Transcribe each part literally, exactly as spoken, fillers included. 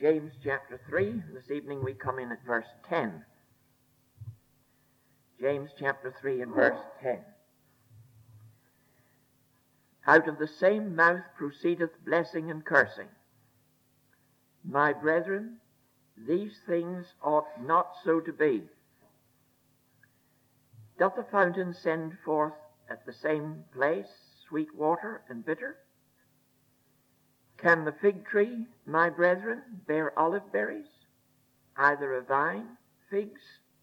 James chapter three. This evening we come in at verse ten. James chapter three and verse ten. Out of the same mouth proceedeth blessing and cursing. My brethren, these things ought not so to be. Doth the fountain send forth at the same place sweet water and bitter? Can the fig tree, my brethren, bear olive berries, either a vine, figs?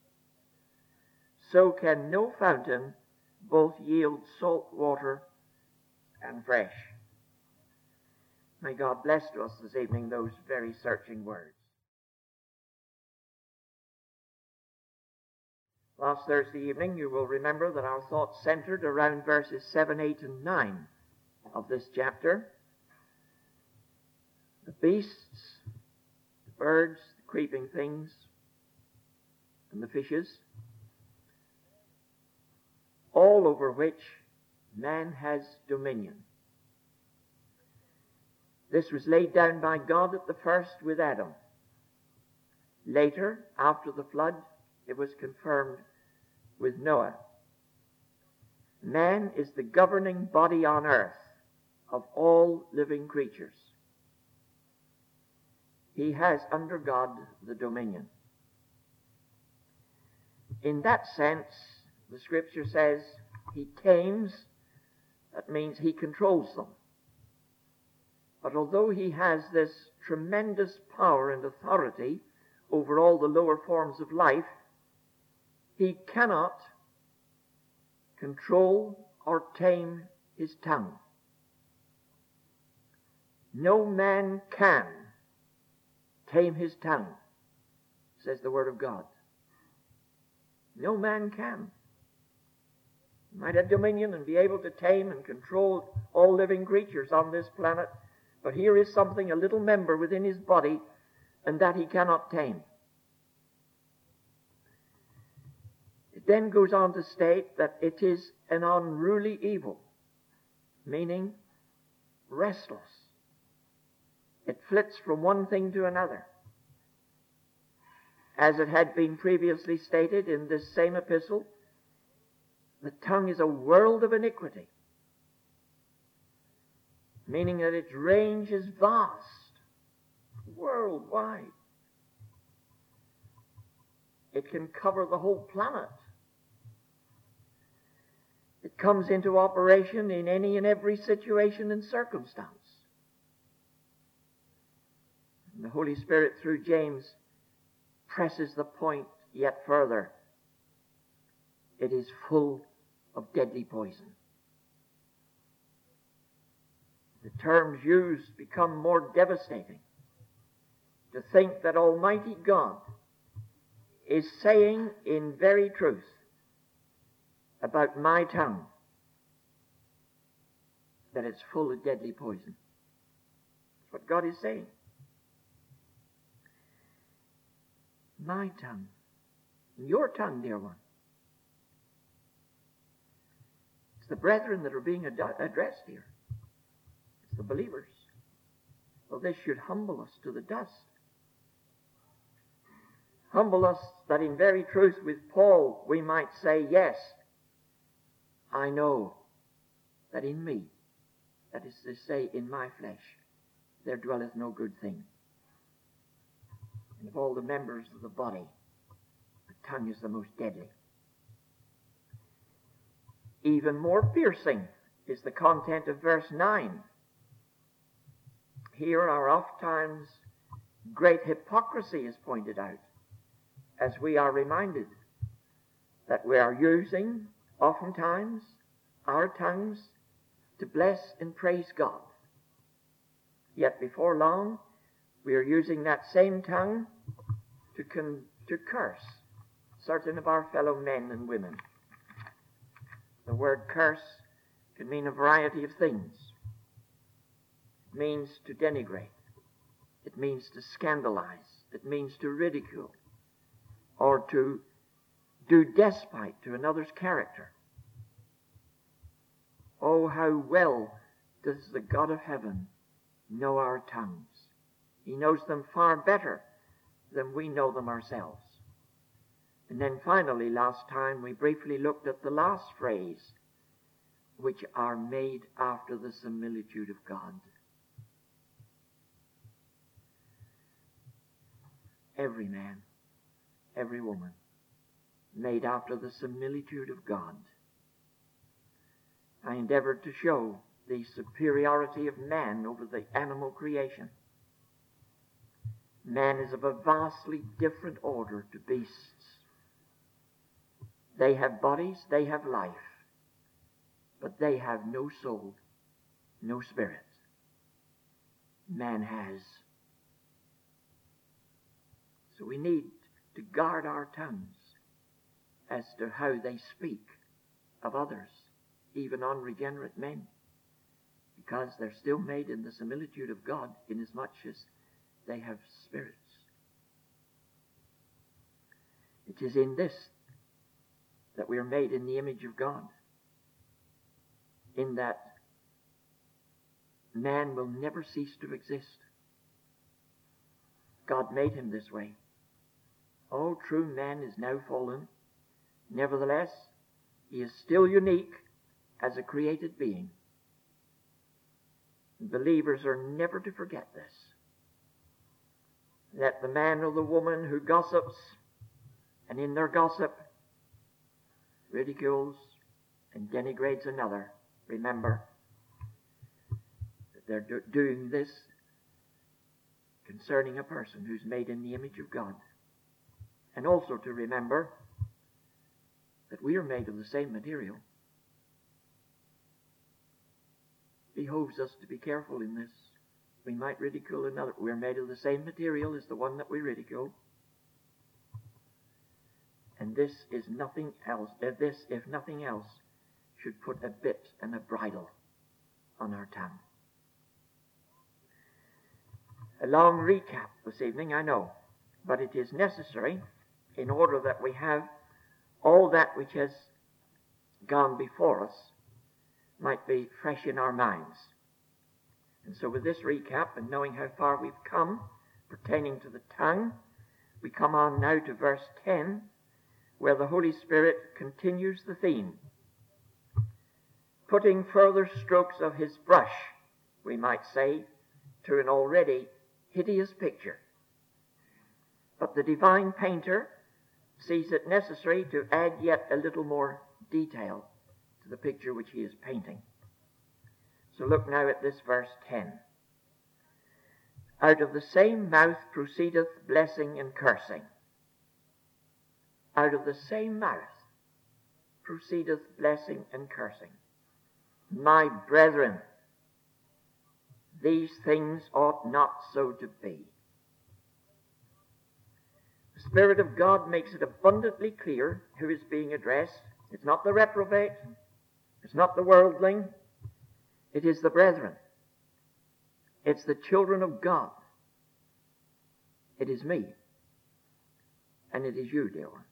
So can no fountain both yield salt water and fresh. May God bless to us this evening those very searching words. Last Thursday evening, you will remember that our thoughts centered around verses seven, eight, and nine of this chapter. The beasts, the birds, the creeping things, and the fishes, all over which man has dominion. This was laid down by God at the first with Adam. Later, after the flood, it was confirmed with Noah. Man is the governing body on earth of all living creatures. He has under God the dominion. In that sense, the Scripture says he tames. That means he controls them. But although he has this tremendous power and authority over all the lower forms of life, he cannot control or tame his tongue. No man can tame his tongue, says the Word of God. No man can. He might have dominion and be able to tame and control all living creatures on this planet, but here is something, a little member within his body, and that he cannot tame. It then goes on to state that it is an unruly evil, meaning restless. It flits from one thing to another. As it had been previously stated in this same epistle, the tongue is a world of iniquity, meaning that its range is vast, worldwide. It can cover the whole planet. It comes into operation in any and every situation and circumstance. And the Holy Spirit, through James, presses the point yet further. It is full of deadly poison. The terms used become more devastating. To think that Almighty God is saying in very truth about my tongue that it's full of deadly poison. That's what God is saying. My tongue, your tongue, dear one. It's the brethren that are being ad- addressed here. It's the believers. Well, this should humble us to the dust. Humble us that in very truth with Paul we might say, yes, I know that in me, that is to say, in my flesh, there dwelleth no good thing. And of all the members of the body, the tongue is the most deadly. Even more piercing is the content of verse nine. Here are oft-times great hypocrisy is pointed out, as we are reminded that we are using, oftentimes, our tongues to bless and praise God. Yet before long, we are using that same tongue to, con- to curse certain of our fellow men and women. The word curse can mean a variety of things. It means to denigrate. It means to scandalize. It means to ridicule or to do despite to another's character. Oh, how well does the God of heaven know our tongues. He knows them far better than we know them ourselves. And then finally, last time, we briefly looked at the last phrase, which are made after the similitude of God. Every man, every woman, made after the similitude of God. I endeavored to show the superiority of man over the animal creation. Man is of a vastly different order to beasts. They have bodies, they have life, but they have no soul, no spirit. Man has. So we need to guard our tongues as to how they speak of others, even unregenerate men, because they're still made in the similitude of God inasmuch as they have spirits. It is in this that we are made in the image of God, in that man will never cease to exist. God made him this way. All true man is now fallen. Nevertheless, he is still unique as a created being. Believers are never to forget this. That the man or the woman who gossips, and in their gossip ridicules and denigrates another, remember that they're do- doing this concerning a person who's made in the image of God. And also to remember that we are made of the same material. Behoves us to be careful in this. We might ridicule another. We're made of the same material as the one that we ridicule. And this is nothing else. If this, if nothing else, should put a bit and a bridle on our tongue. A long recap this evening, I know, but it is necessary in order that we have all that which has gone before us might be fresh in our minds. And so with this recap and knowing how far we've come pertaining to the tongue, we come on now to verse ten, where the Holy Spirit continues the theme, putting further strokes of his brush, we might say, to an already hideous picture. But the divine painter sees it necessary to add yet a little more detail to the picture which he is painting. So look now at this verse ten. Out of the same mouth proceedeth blessing and cursing. Out of the same mouth proceedeth blessing and cursing. My brethren, these things ought not so to be. The Spirit of God makes it abundantly clear who is being addressed. It's not the reprobate. It's not the worldling. It is the brethren. It's the children of God. It is me. And it is you, dear one.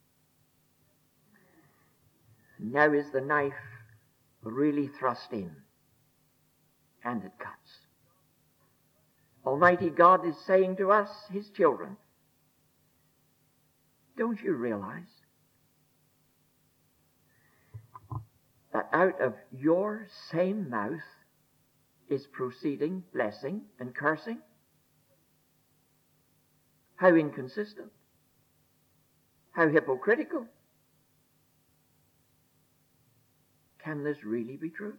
Now is the knife really thrust in. And it cuts. Almighty God is saying to us, his children, don't you realize that out of your same mouth is proceeding blessing and cursing? How inconsistent. How hypocritical. Can this really be true?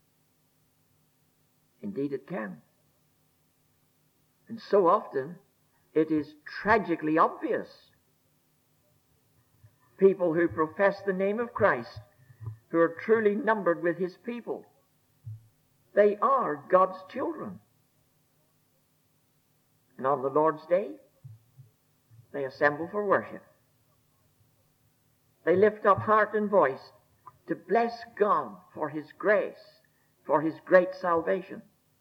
Indeed it can. And so often it is tragically obvious. People who profess the name of Christ, who are truly numbered with his people, they are God's children. And on the Lord's Day, they assemble for worship. They lift up heart and voice to bless God for his grace, for his great salvation,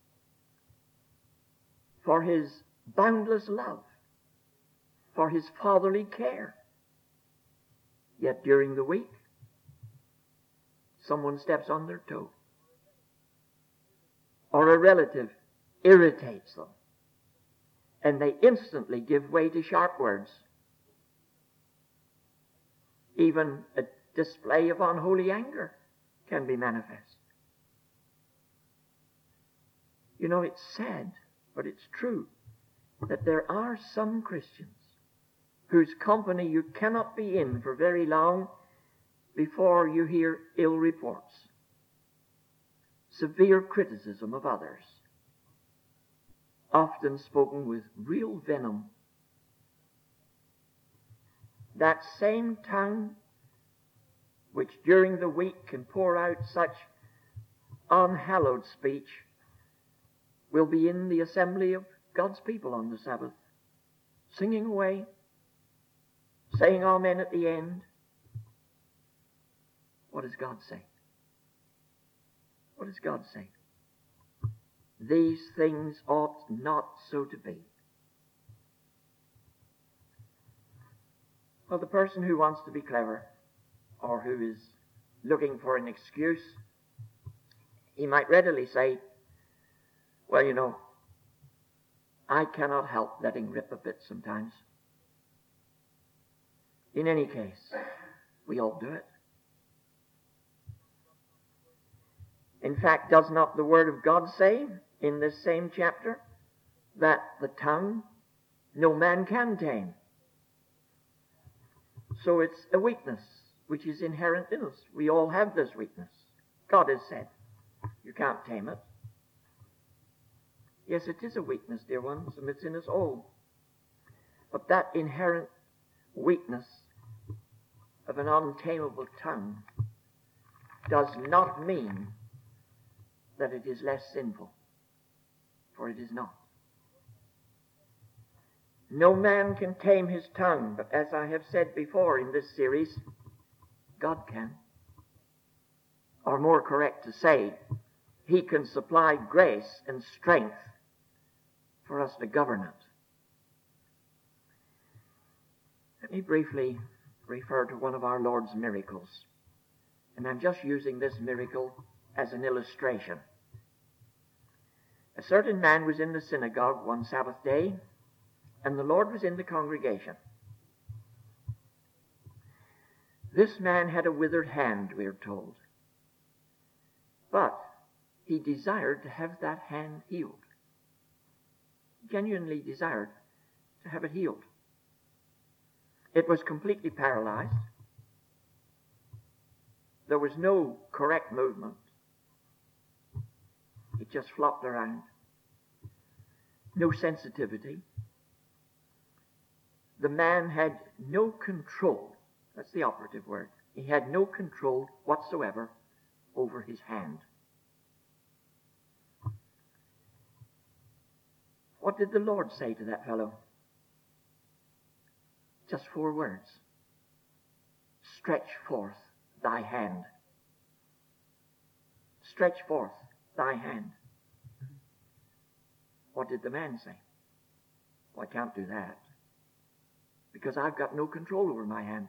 for his boundless love, for his fatherly care. Yet during the week, someone steps on their toe, or a relative irritates them, and they instantly give way to sharp words. Even a display of unholy anger can be manifest. You know, it's sad, but it's true, that there are some Christians whose company you cannot be in for very long before you hear ill reports, severe criticism of others, often spoken with real venom. That same tongue which during the week can pour out such unhallowed speech will be in the assembly of God's people on the Sabbath, singing away, saying amen at the end. What does God say? What does God say? These things ought not so to be. Well, the person who wants to be clever, or who is looking for an excuse, he might readily say, well, you know, I cannot help letting rip a bit sometimes. In any case, we all do it. In fact, does not the Word of God say in this same chapter that the tongue no man can tame? So it's a weakness which is inherent in us. We all have this weakness. God has said, you can't tame it. Yes, it is a weakness, dear ones, and it's in us all. But that inherent weakness of an untamable tongue does not mean that it is less sinful, for it is not. No man can tame his tongue, but as I have said before in this series, God can. Or more correct to say, He can supply grace and strength for us to govern it. Let me briefly refer to one of our Lord's miracles. And I'm just using this miracle as an illustration. A certain man was in the synagogue one Sabbath day, and the Lord was in the congregation. This man had a withered hand, we are told. But he desired to have that hand healed. Genuinely desired to have it healed. It was completely paralyzed. There was no correct movement. It just flopped around. No sensitivity. The man had no control. That's the operative word. He had no control whatsoever over his hand. What did the Lord say to that fellow? Just four words. Stretch forth thy hand. Stretch forth thy hand. What did the man say? Well, I can't do that, because I've got no control over my hand.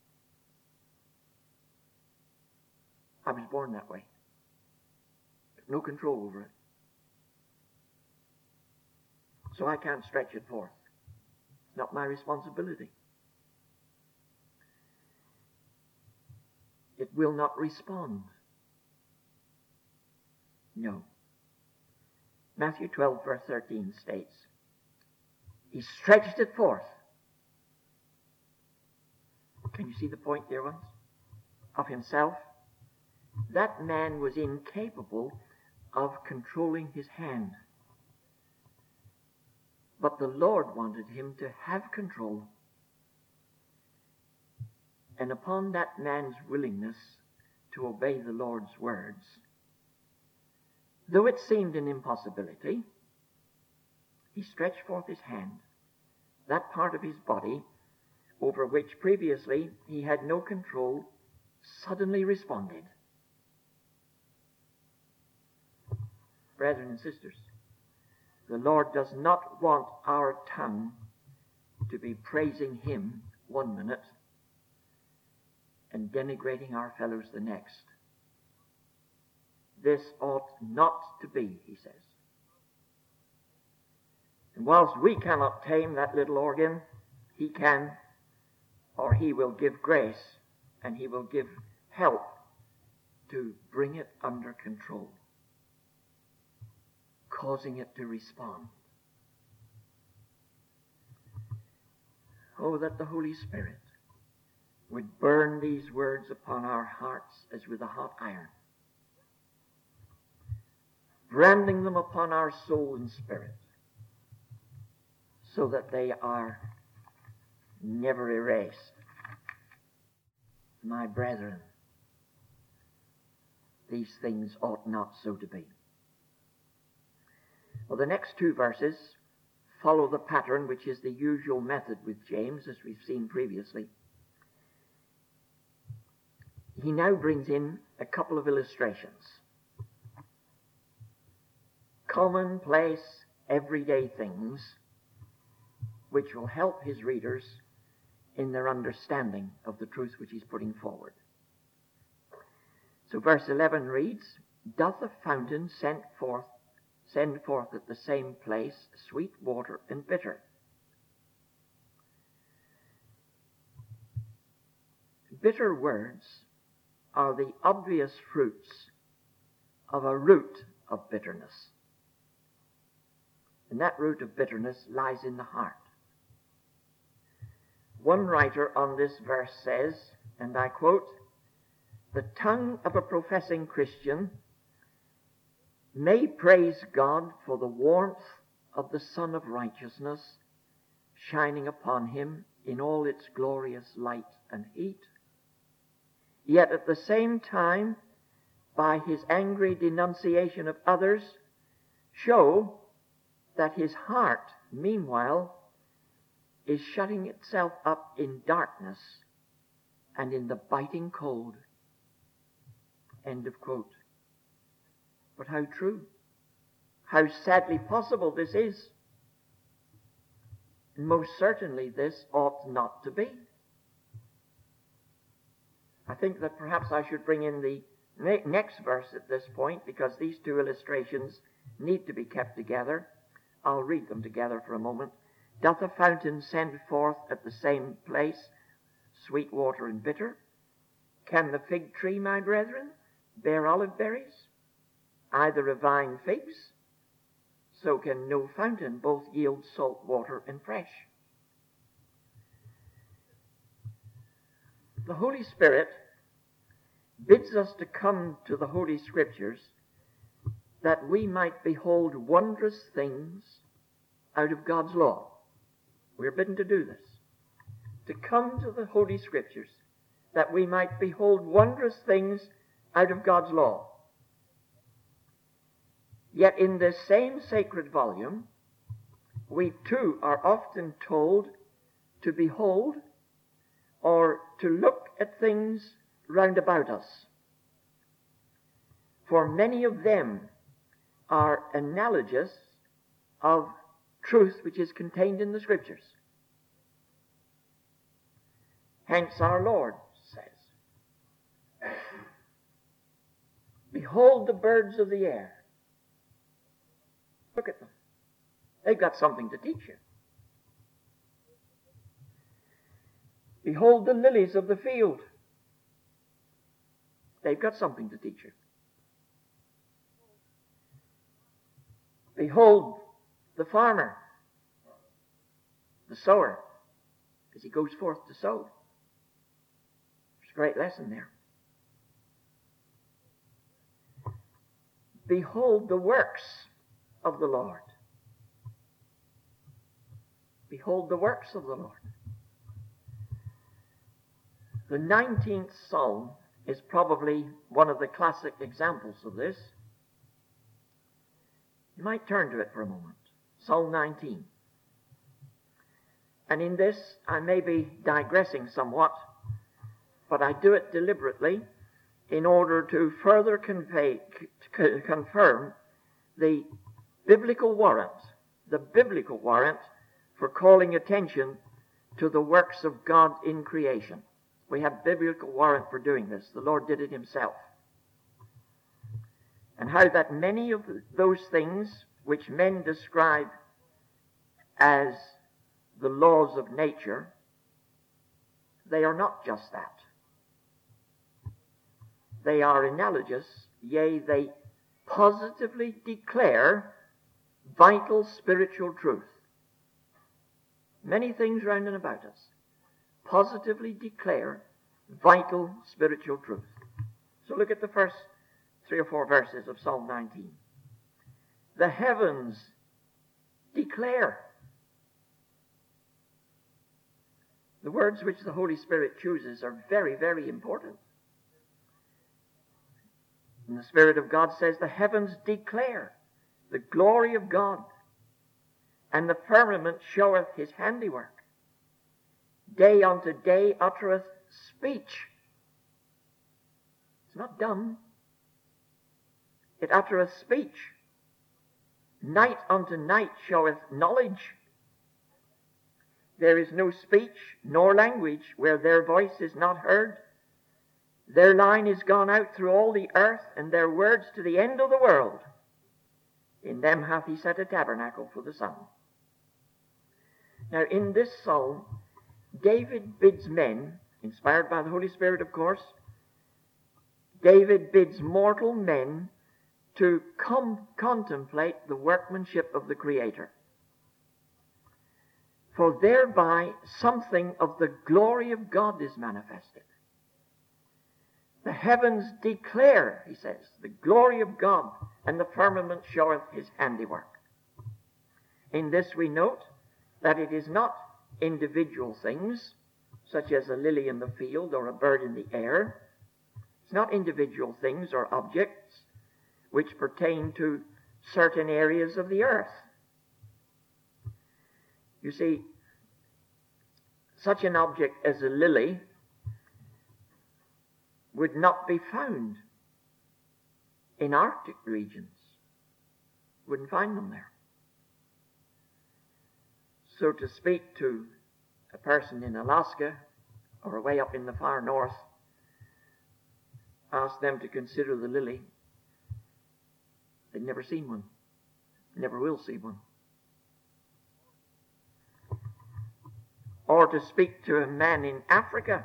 I was born that way. No control over it. So I can't stretch it forth. It's not my responsibility. It will not respond. No. Matthew twelve, verse thirteen states, He stretched it forth. Can you see the point, dear ones? Of himself. That man was incapable of controlling his hand. But the Lord wanted him to have control. And upon that man's willingness to obey the Lord's words, though it seemed an impossibility, he stretched forth his hand. That part of his body over which previously he had no control suddenly responded. Brethren and sisters, the Lord does not want our tongue to be praising Him one minute and denigrating our fellows the next. This ought not to be, He says. And whilst we cannot tame that little organ, he can, or he will give grace, and he will give help to bring it under control, causing it to respond. Oh, that the Holy Spirit would burn these words upon our hearts as with a hot iron, branding them upon our soul and spirit, so that they are never erased. My brethren, these things ought not so to be. Well, the next two verses follow the pattern which is the usual method with James, as we've seen previously. He now brings in a couple of illustrations. Commonplace, everyday things which will help his readers in their understanding of the truth which he's putting forward. So verse eleven reads, "Doth a fountain send forth, send forth at the same place sweet water and bitter?" Bitter words are the obvious fruits of a root of bitterness. And that root of bitterness lies in the heart. One writer on this verse says, and I quote, "The tongue of a professing Christian may praise God for the warmth of the sun of righteousness shining upon him in all its glorious light and heat, yet at the same time, by his angry denunciation of others, show that his heart, meanwhile, is shutting itself up in darkness and in the biting cold." End of quote. But how true, how sadly possible this is. And most certainly this ought not to be. I think that perhaps I should bring in the ne- next verse at this point, because these two illustrations need to be kept together. I'll read them together for a moment. "Doth a fountain send forth at the same place sweet water and bitter? Can the fig tree, my brethren, bear olive berries? Either a vine figs? So can no fountain both yield salt water and fresh." The Holy Spirit bids us to come to the Holy Scriptures that we might behold wondrous things out of God's law. We're bidden to do this. To come to the Holy Scriptures that we might behold wondrous things out of God's law. Yet in this same sacred volume, we too are often told to behold or to look at things round about us. For many of them are analogous of truth which is contained in the Scriptures. Hence our Lord says, "Behold the birds of the air." Look at them. They've got something to teach you. "Behold the lilies of the field." They've got something to teach you. "Behold the farmer, the sower, as he goes forth to sow." There's a great lesson there. "Behold the works of the Lord." Behold the works of the Lord. The nineteenth Psalm is probably one of the classic examples of this. You might turn to it for a moment. Psalm nineteen. And in this, I may be digressing somewhat, but I do it deliberately in order to further convey, c- confirm the biblical warrant, the biblical warrant for calling attention to the works of God in creation. We have biblical warrant for doing this. The Lord did it himself. And how that many of those things which men describe as the laws of nature, they are not just that. They are analogous, yea, they positively declare vital spiritual truth. Many things round and about us positively declare vital spiritual truth. So look at the first three or four verses of Psalm nineteen. The heavens declare. The words which the Holy Spirit chooses are very, very important. And the Spirit of God says, the heavens declare the glory of God, and the firmament showeth his handiwork. Day unto day uttereth speech. It's not dumb. It uttereth speech. Night unto night showeth knowledge. There is no speech nor language where their voice is not heard. Their line is gone out through all the earth, and their words to the end of the world. In them hath he set a tabernacle for the sun. Now in this psalm, David bids men, inspired by the Holy Spirit of course, David bids mortal men to come contemplate the workmanship of the Creator. For thereby something of the glory of God is manifested. The heavens declare, he says, the glory of God, and the firmament showeth his handiwork. In this we note that it is not individual things, such as a lily in the field or a bird in the air. It's not individual things or objects which pertain to certain areas of the earth. You see, such an object as a lily would not be found in Arctic regions. Wouldn't find them there. So to speak to a person in Alaska or way up in the far north, ask them to consider the lily, they've never seen one, never will see one. Or to speak to a man in Africa,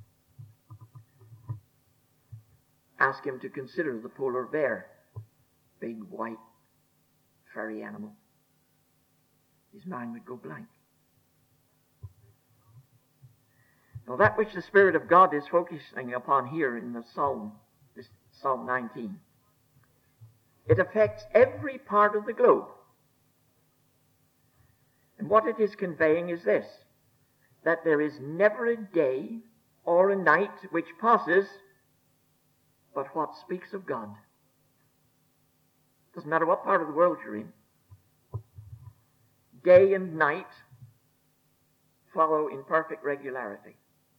ask him to consider the polar bear, big, white, furry animal. His mind would go blank. Now that which the Spirit of God is focusing upon here in the Psalm, this Psalm nineteen, it affects every part of the globe. And what it is conveying is this, that there is never a day or a night which passes but what speaks of God. Doesn't matter what part of the world you're in. Day and night follow in perfect regularity.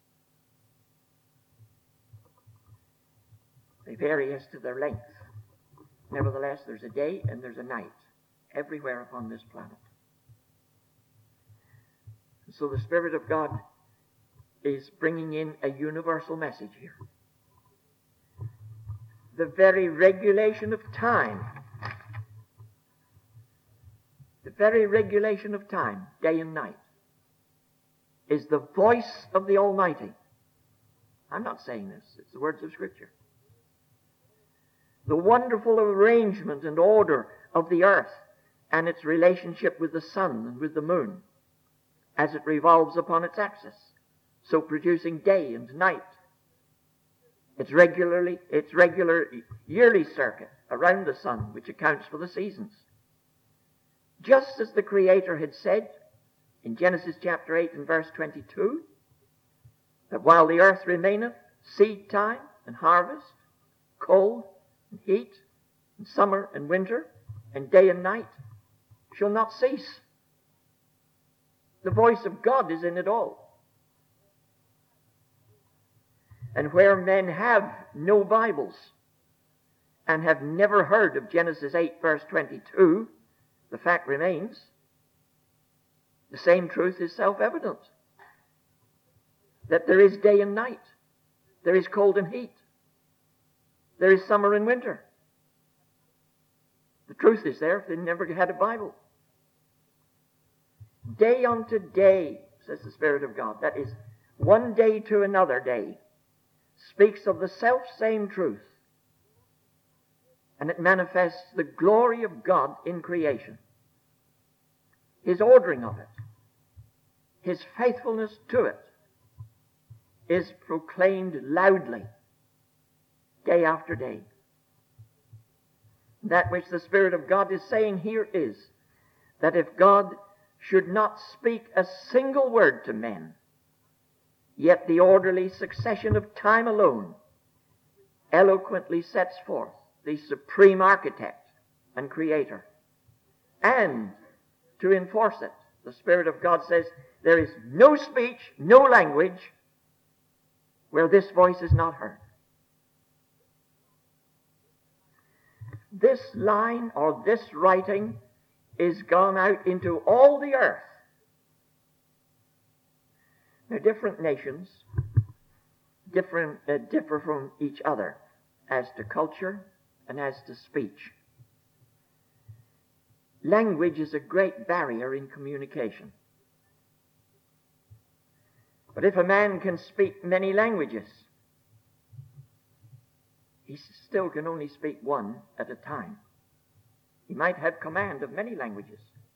They vary as to their length. Nevertheless, there's a day and there's a night everywhere upon this planet. So the Spirit of God is bringing in a universal message here. The very regulation of time, the very regulation of time, day and night, is the voice of the Almighty. I'm not saying this, it's the words of Scripture. The wonderful arrangement and order of the earth and its relationship with the sun and with the moon as it revolves upon its axis, so producing day and night. Its regularly, its regular yearly circuit around the sun, which accounts for the seasons. Just as the Creator had said in Genesis chapter eight and verse twenty-two, that while the earth remaineth, seed time and harvest, cold and heat, and summer and winter, and day and night, shall not cease. The voice of God is in it all. And where men have no Bibles and have never heard of Genesis eight verse twenty-two, the fact remains, the same truth is self-evident. That there is day and night. There is cold and heat. There is summer and winter. The truth is there if they never had a Bible. day unto day, says the Spirit of God. That is, one day to another day, speaks of the self-same truth. And it manifests the glory of God in creation. His ordering of it, His faithfulness to it, is proclaimed loudly, day after day. That which the Spirit of God is saying here is that if God should not speak a single word to men, yet the orderly succession of time alone eloquently sets forth the supreme architect and creator. And to enforce it, the Spirit of God says there is no speech, no language where this voice is not heard. This line or this writing is gone out into all the earth. Now, different nations different, uh, differ from each other as to culture and as to speech. Language is a great barrier in communication. But if a man can speak many languages, he still can only speak one at a time. He might have command of many languages.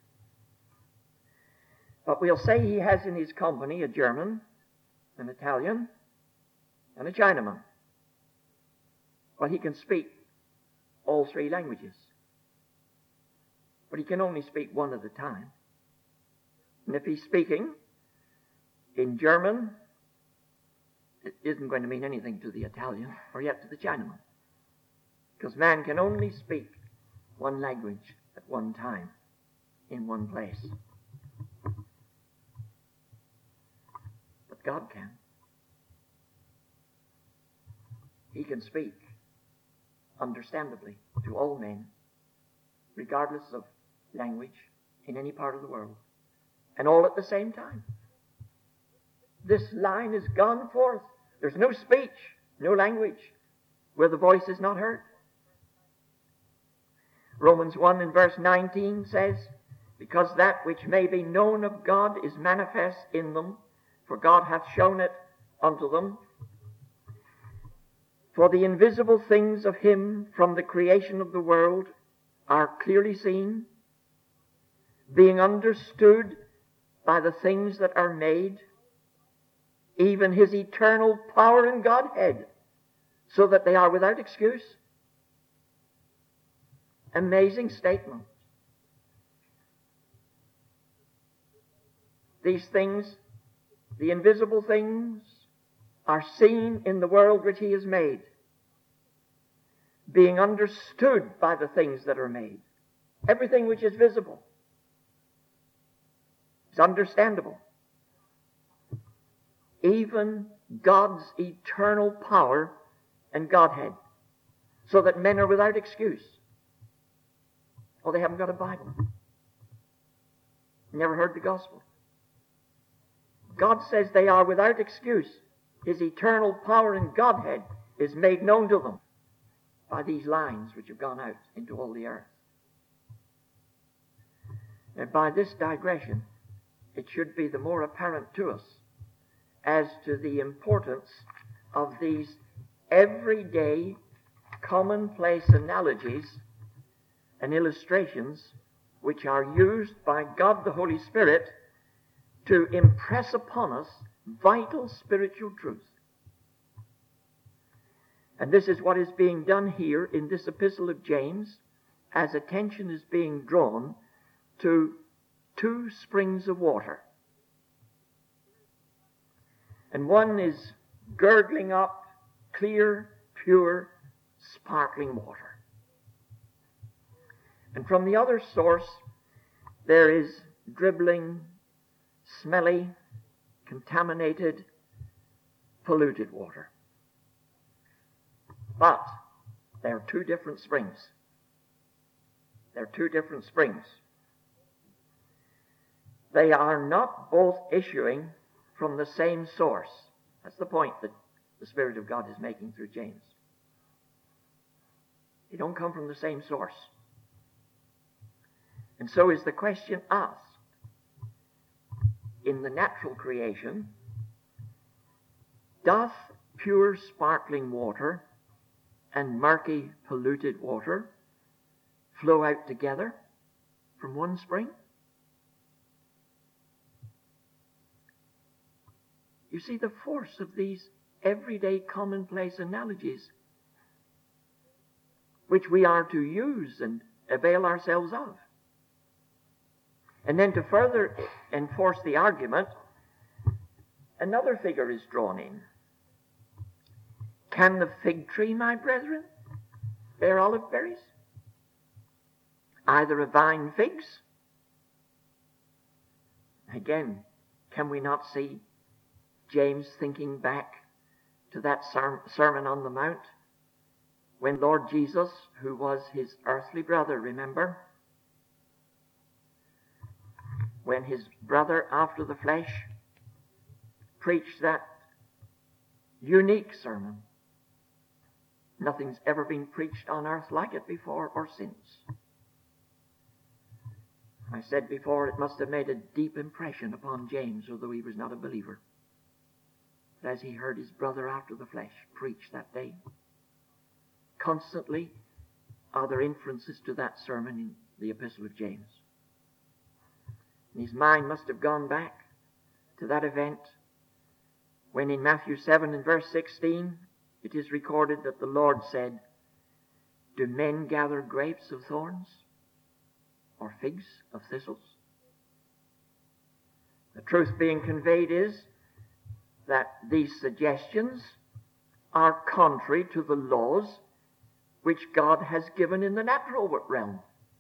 But we'll say he has in his company a German, an Italian, and a Chinaman. Well, he can speak all three languages. But he can only speak one at a time. And if he's speaking in German, it isn't going to mean anything to the Italian or yet to the Chinaman. Because man can only speak one language at one time, in one place. But God can. He can speak understandably to all men, regardless of language, in any part of the world, and all at the same time. This line is gone forth. There's no speech, no language, where the voice is not heard. Romans one and verse nineteen says, because that which may be known of God is manifest in them, for God hath shown it unto them. For the invisible things of Him from the creation of the world are clearly seen, being understood by the things that are made, even His eternal power and Godhead, so that they are without excuse. Amazing statement. These things, the invisible things, are seen in the world which He has made, being understood by the things that are made. Everything which is visible is understandable. Even God's eternal power and Godhead, so that men are without excuse. Oh, they haven't got a Bible. Never heard the gospel. God says they are without excuse. His eternal power and Godhead is made known to them by these lines which have gone out into all the earth. And by this digression, it should be the more apparent to us as to the importance of these everyday, commonplace analogies and illustrations which are used by God the Holy Spirit to impress upon us vital spiritual truth. And this is what is being done here in this epistle of James, as attention is being drawn to two springs of water. And one is gurgling up clear, pure, sparkling water. And from the other source, there is dribbling, smelly, contaminated, polluted water. But there are two different springs. There are two different springs. They are not both issuing from the same source. That's the point that the Spirit of God is making through James. They don't come from the same source. And so is the question asked, in the natural creation, doth pure sparkling water and murky polluted water flow out together from one spring? You see the force of these everyday commonplace analogies which we are to use and avail ourselves of. And then to further enforce the argument, another figure is drawn in. Can the fig tree, my brethren, bear olive berries? Either a vine figs? Again, can we not see James thinking back to that Sermon on the Mount when Lord Jesus, who was his earthly brother, remember, when his brother after the flesh preached that unique sermon. Nothing's ever been preached on earth like it before or since. I said before, it must have made a deep impression upon James, although he was not a believer, as he heard his brother after the flesh preach that day. Constantly are there inferences to that sermon in the Epistle of James. And his mind must have gone back to that event when in Matthew seven and verse sixteen it is recorded that the Lord said, do men gather grapes of thorns or figs of thistles? The truth being conveyed is that these suggestions are contrary to the laws which God has given in the natural realm.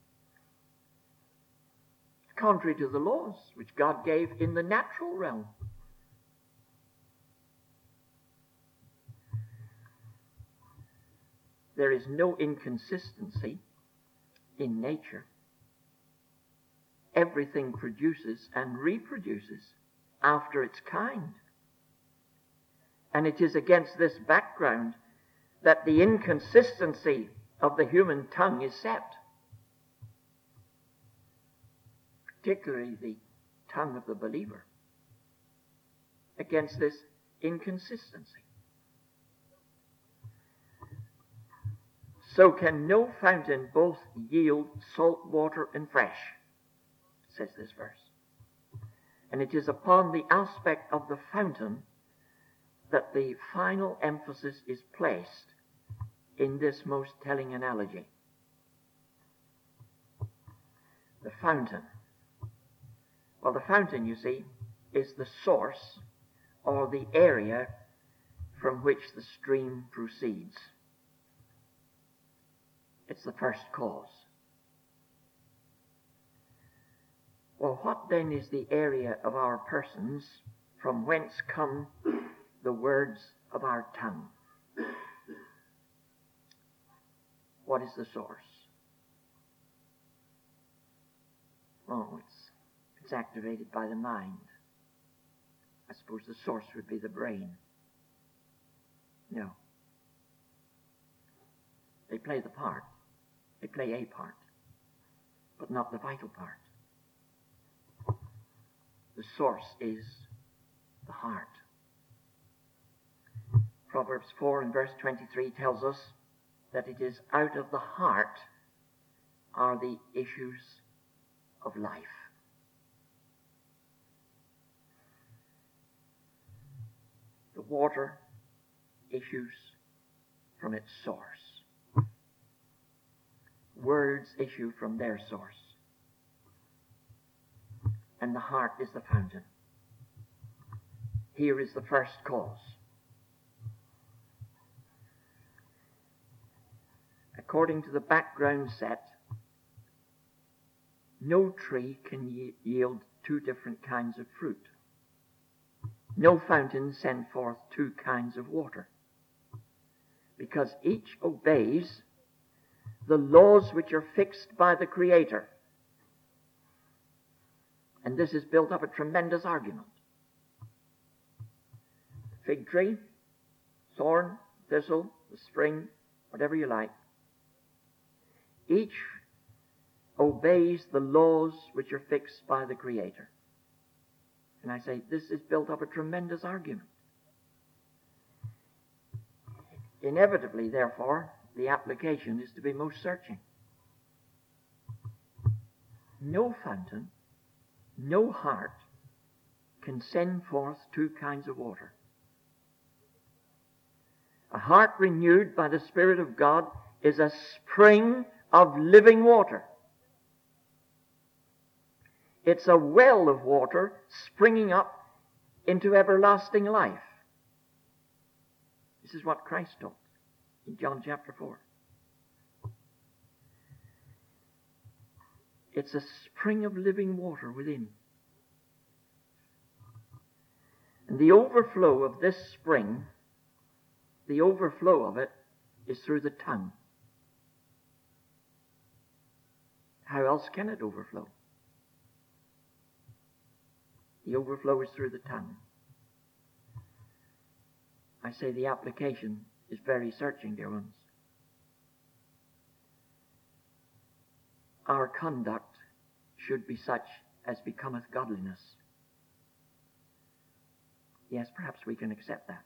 Contrary to the laws which God gave in the natural realm. There is no inconsistency in nature. Everything produces and reproduces after its kind. And it is against this background that the inconsistency of the human tongue is set. Particularly the tongue of the believer. Against this inconsistency. So can no fountain both yield salt water and fresh, says this verse. And it is upon the aspect of the fountain that the final emphasis is placed in this most telling analogy. The fountain. Well, the fountain, you see, is the source or the area from which the stream proceeds. It's the first cause. Well, what then is the area of our persons from whence come the words of our tongue? What is the source? Oh, it's, it's activated by the mind. I suppose the source would be the brain. No. They play the part. They play a part, but not the vital part. The source is the heart. Proverbs four and verse twenty-three tells us that it is out of the heart are the issues of life. The water issues from its source. Words issue from their source. And the heart is the fountain. Here is the first cause. According to the background set, no tree can y- yield two different kinds of fruit. No fountain send forth two kinds of water. Because each obeys the laws which are fixed by the Creator. And this has built up a tremendous argument. Fig tree, thorn, thistle, the spring, whatever you like. Each obeys the laws which are fixed by the Creator. And I say, this is built up a tremendous argument. Inevitably, therefore, the application is to be most searching. No fountain, no heart can send forth two kinds of water. A heart renewed by the Spirit of God is a spring of living water. It's a well of water springing up into everlasting life. This is what Christ taught in John chapter four. It's a spring of living water within. And the overflow of this spring, the overflow of it, is through the tongue. How else can it overflow? The overflow is through the tongue. I say the application is very searching, dear ones. Our conduct should be such as becometh godliness. Yes, perhaps we can accept that.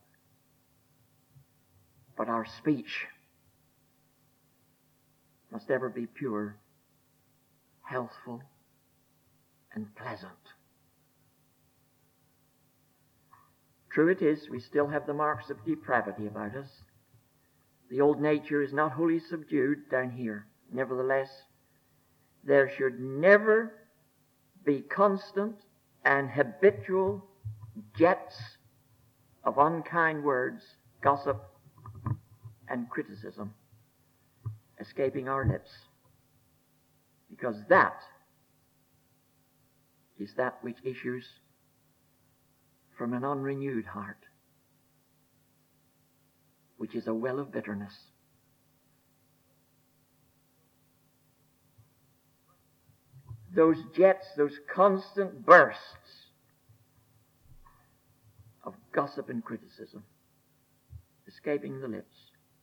But our speech must ever be pure, healthful, and pleasant. True it is, we still have the marks of depravity about us. The old nature is not wholly subdued down here. Nevertheless, there should never be constant and habitual jets of unkind words, gossip, and criticism escaping our lips. Because that is that which issues from an unrenewed heart, which is a well of bitterness. Those jets, those constant bursts of gossip and criticism escaping the lips.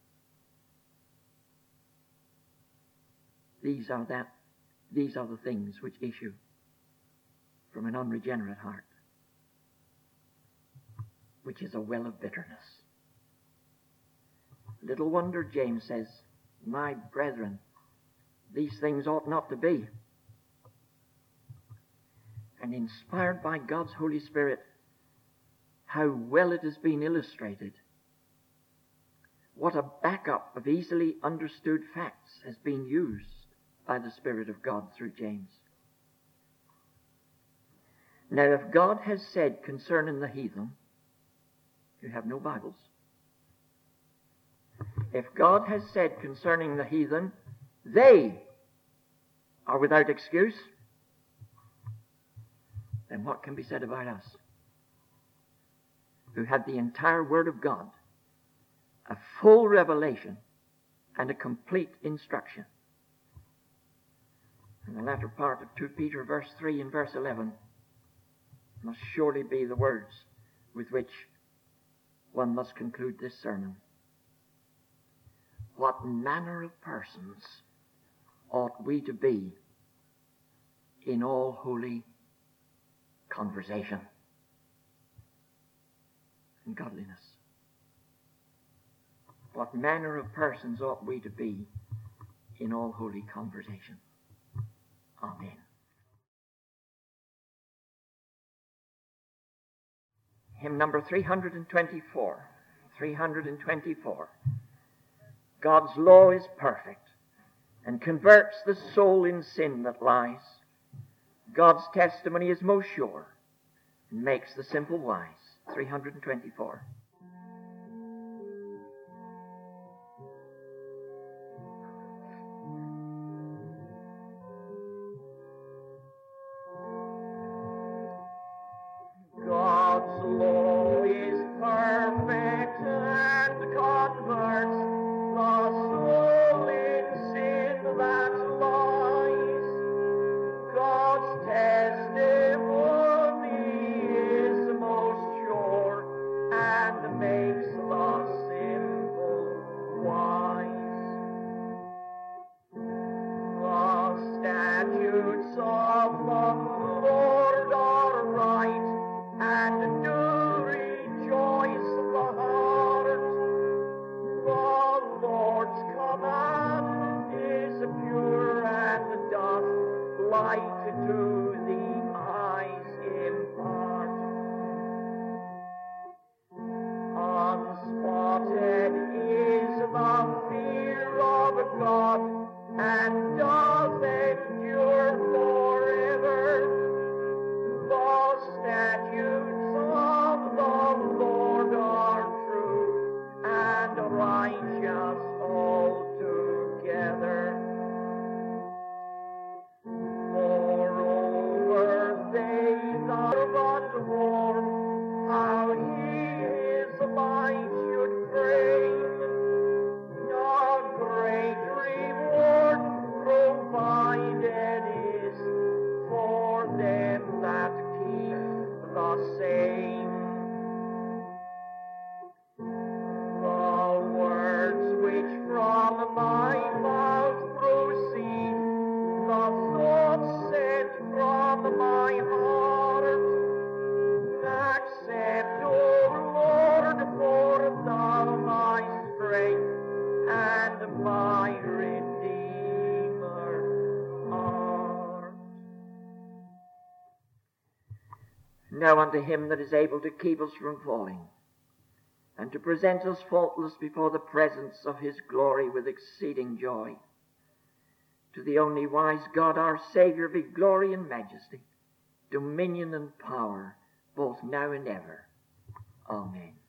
These are that, these are the things which issue from an unregenerate heart, which is a well of bitterness. Little wonder James says, my brethren, these things ought not to be. And inspired by God's Holy Spirit, how well it has been illustrated. What a backup of easily understood facts has been used by the Spirit of God through James. Now, if God has said concerning the heathen, you have no Bibles. If God has said concerning the heathen, they are without excuse, then what can be said about us, who had the entire Word of God, a full revelation, and a complete instruction? And the latter part of Second Peter verse three and verse eleven must surely be the words with which one must conclude this sermon. What manner of persons ought we to be in all holy conversation and godliness? What manner of persons ought we to be in all holy conversation? Amen. Hymn number three hundred twenty-four. three hundred twenty-four. God's law is perfect and converts the soul in sin that lies. God's testimony is most sure and makes the simple wise. three hundred twenty-four. God's law is perfect and converts the soul in sin that lies. God's testimony is most sure and name. The words which from my mouth proceed, the thoughts sent from my heart, accept, O Lord, for thou my strength and my Redeemer art. Now unto him that is able to keep us from falling, and to present us faultless before the presence of his glory with exceeding joy, to the only wise God our Saviour be glory and majesty, dominion and power, both now and ever. Amen.